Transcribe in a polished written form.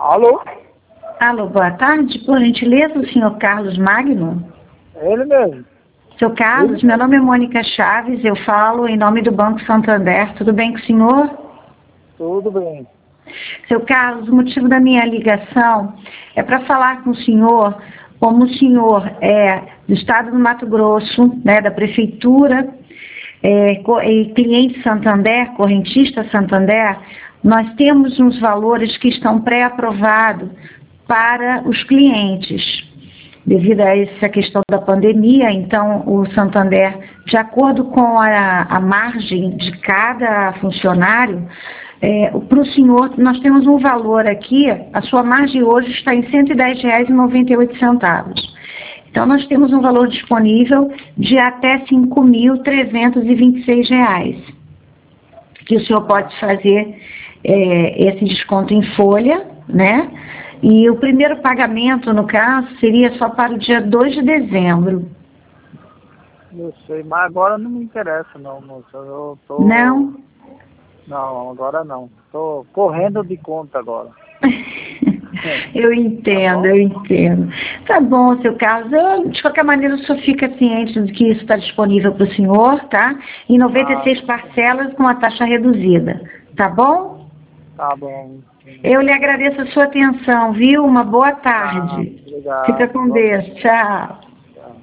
Alô? Alô, boa tarde. Por gentileza, o senhor Carlos Magno? Ele mesmo. Seu Carlos, meu nome é Mônica Chaves, eu falo em nome do Banco Santander. Tudo bem com o senhor? Tudo bem. Seu Carlos, o motivo da minha ligação é para falar com o senhor, como o senhor é do estado do Mato Grosso, né, da prefeitura, e cliente Santander, correntista Santander, nós temos uns valores que estão pré-aprovados para os clientes. Devido a essa questão da pandemia, então o Santander, de acordo com a margem de cada funcionário, para o senhor, nós temos um valor aqui, a sua margem hoje está em R$ 110,98. Então, nós temos um valor disponível de até R$ 5.326, que o senhor pode fazer esse desconto em folha, né? E o primeiro pagamento, no caso, seria só para o dia 2 de dezembro. Eu sei, mas agora não me interessa não, moça. Eu tô... Não? Não, agora não. Tô correndo de conta agora. Eu entendo, eu entendo. Tá bom, seu Carlos. De qualquer maneira, o senhor fica ciente de que isso está disponível para o senhor, tá? Em 96 parcelas com a taxa reduzida. Tá bom? Tá bom. Eu lhe agradeço a sua atenção, viu? Uma boa tarde. Obrigado. Fica com Deus. Tchau.